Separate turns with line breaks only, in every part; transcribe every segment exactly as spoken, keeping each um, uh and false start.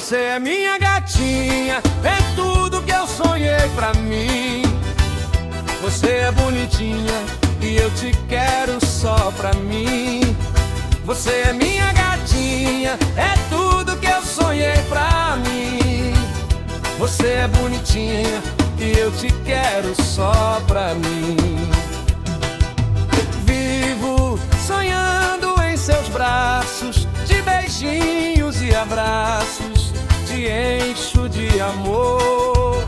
Você é minha gatinha, é tudo que eu sonhei pra mim. Você é bonitinha e eu te quero só pra mim. Você é minha gatinha, é tudo que eu sonhei pra mim. Você é bonitinha e eu te quero só pra mim. Vivo sonhando em seus braços, de beijinhos e abraços, te encho de amor.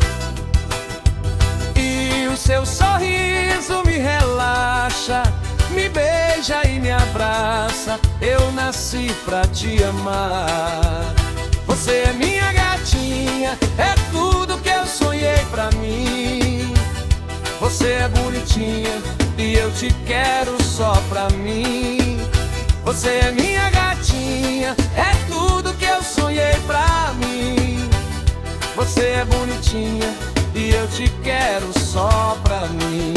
E o seu sorriso me relaxa, me beija e me abraça. Eu nasci pra te amar. Você é minha gatinha, é tudo que eu sonhei pra mim. Você é bonitinha e eu te quero só pra mim. Você é minha gatinha, é tudo que eu sonhei pra mim. Você é bonitinha e eu te quero só pra mim.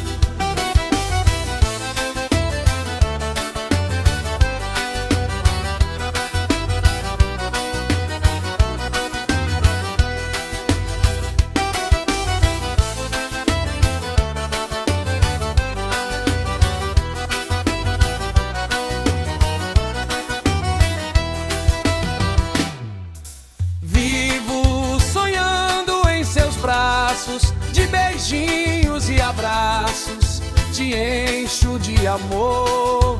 De beijinhos e abraços, te encho de amor.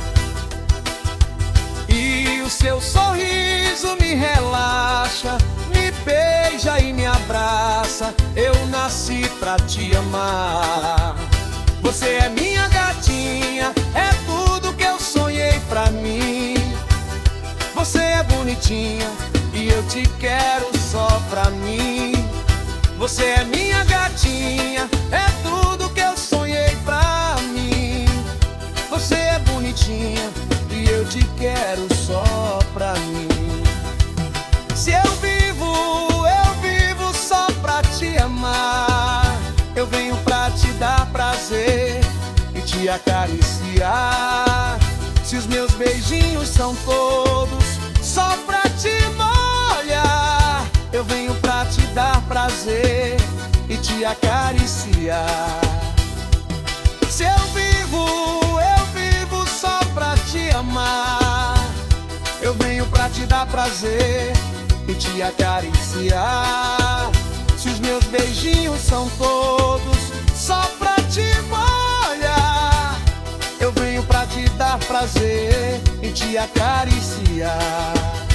E o seu sorriso me relaxa, me beija e me abraça. Eu nasci pra te amar. Você é minha gatinha, é tudo que eu sonhei pra mim. Você é bonitinha e eu te quero só pra mim. Você é minha gatinha, é tudo que eu sonhei pra mim. Você é bonitinha e eu te quero só pra mim. Se eu vivo, eu vivo só pra te amar. Eu venho pra te dar prazer e te acariciar. Se os meus beijinhos são todos só pra te molhar, eu venho pra te dar prazer e te acariciar. Se eu vivo, eu vivo só pra te amar. Eu venho pra te dar prazer e te acariciar. Se os meus beijinhos são todos só pra te molhar, eu venho pra te dar prazer e te acariciar.